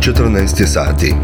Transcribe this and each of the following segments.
14 je sati.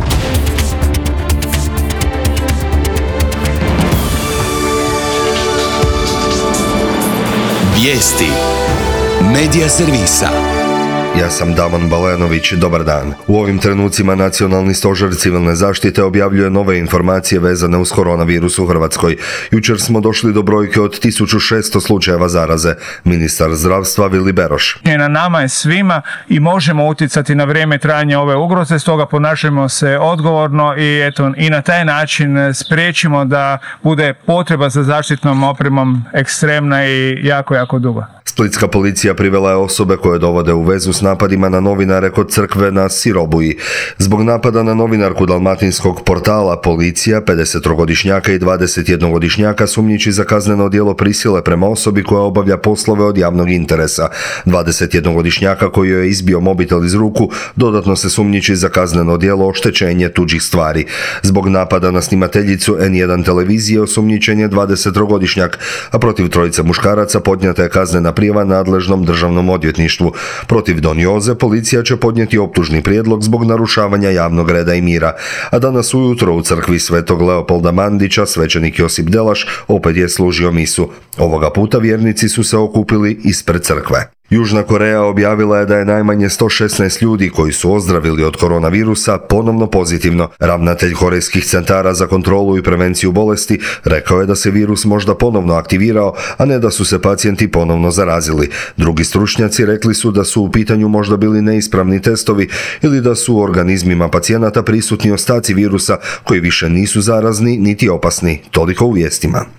Vijesti Medija servisa. Ja sam Damon Balenović, dobar dan. U ovim trenucima Nacionalni stožer civilne zaštite objavljuje nove informacije vezane uz koronavirus u Hrvatskoj. Jučer smo došli do brojke od 1600 slučajeva zaraze. Ministar zdravstva Vili Beroš. Na nama je svima i možemo utjecati na vrijeme trajanja ove ugroze, stoga ponašajmo se odgovorno i na taj način spriječimo da bude potreba za zaštitnom opremom ekstremna i jako dugo. Splitska policija privela je osobe koje dovode u vezu s napadima na novinare kod crkve na Sirobuji. Zbog napada na novinarku dalmatinskog portala policija 53-godišnjaka i 21-godišnjaka sumnjiči za kazneno djelo prisile prema osobi koja obavlja poslove od javnog interesa. 21-godišnjaka koji joj je izbio mobitel iz ruku dodatno se sumnjiči za kazneno djelo oštećenje tuđih stvari. Zbog napada na snimateljicu N1 televizije osumnjičen je 20-godišnjak, a protiv trojice muškaraca podnijeta je kaznena prijava nadležnom državnom odvjetništvu. Protiv Don Joze policija će podnijeti optužni prijedlog zbog narušavanja javnog reda i mira. A danas ujutro u crkvi Svetog Leopolda Mandića svećenik Josip Delaš opet je služio misu. Ovoga puta vjernici su se okupili ispred crkve. Južna Koreja objavila je da je najmanje 116 ljudi koji su ozdravili od koronavirusa ponovno pozitivno. Ravnatelj korejskih centara za kontrolu i prevenciju bolesti rekao je da se virus možda ponovno aktivirao, a ne da su se pacijenti ponovno zarazili. Drugi stručnjaci rekli su da su u pitanju možda bili neispravni testovi ili da su u organizmima pacijenata prisutni ostaci virusa koji više nisu zarazni niti opasni. Toliko u vijestima.